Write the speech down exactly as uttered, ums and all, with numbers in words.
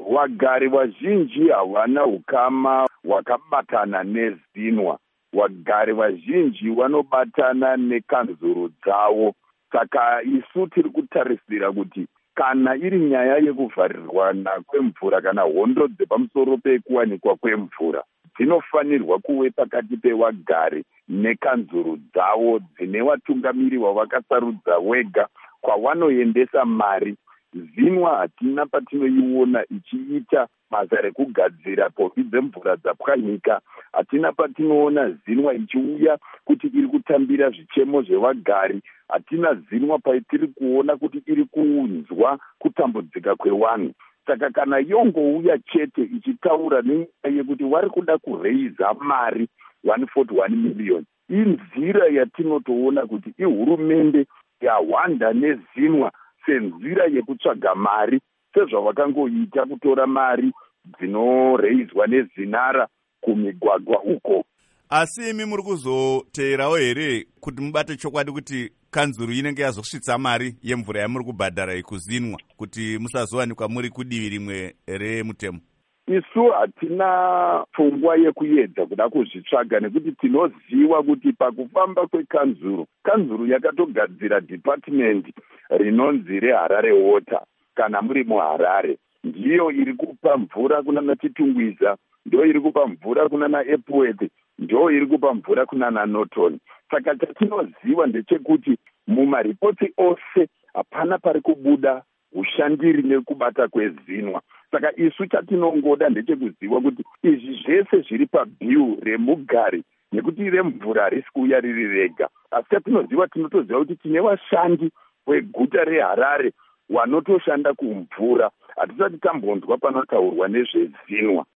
Wagari vazhinji havana ukama hwakabatana neZinwa. Wagari vazhinji vanobatana nekanzuru dzavo. Saka isu tiri kutarisira kuti kana iri nyaya yekuvharirwana kwemvura kana hondo dzepamusoro pekuwanikwa kwemvura, dzinofanirwa kuve pakati pewagari nekanzuru dzavo dzine vatungamiri vavakasarudza wega kwavanoendesa mari. Zinwa hatina patinoiona ichiita basa rekugadzira pombi dzemvura dzapwanyika. Hatina patinoona Zinwa ichiuya kuti iri kutambira zvichemo zvevagari. Hatina Zinwa paitiri kuona kuti iri kunzwa kutambudzika kwevanhu. Saka kana yongouya chete ichitaura nenyaya yekuti vari kuda kureiza mari one hundred forty-one million, inzira yatinotoona kuti ihurumende yahwanda neZinwa senzira yekutsvaga mari, sezvavakangoita kutora mari dzinoreizwa neZinara kumigwagwa uko. Asi imi muri kuzoteerawo here kuti mubate chokwadi kuti kanzuru inenge yazosvitsa mari yemvura yamuri kubhadhara kuZinwa kuti musazowanikwa muri kudivi rimwe remutemo? Isu hatina pfungwa yekuedza kuda kuzvitsvaga nekuti tinoziva kuti pakufamba kwekanzuru, kanzuru yakatogadzira department rinonzi reHarare Water. Kana muri muHarare, ndiyo iri kupa mvura kunana Chitungwiza, ndiyo iri kupa mvura kunana Epworth, ndiyo iri kupa mvura kunana Norton. Saka chatinoziva ndechekuti mumaripoti ose hapana pari kubuda ushandiri nekubata kweZinwa. Saka isu chatinongoda ndechekuziva kuti izvi zvese zviri pabhiu remugari nekuti remvura harisi kuuya riri rega. Asi chatinoziva tinotoziva kuti tine vashandi veguta reHarare vanotoshanda kumvura. Hatisati tambonzwa panotaurwa nezveZinwa.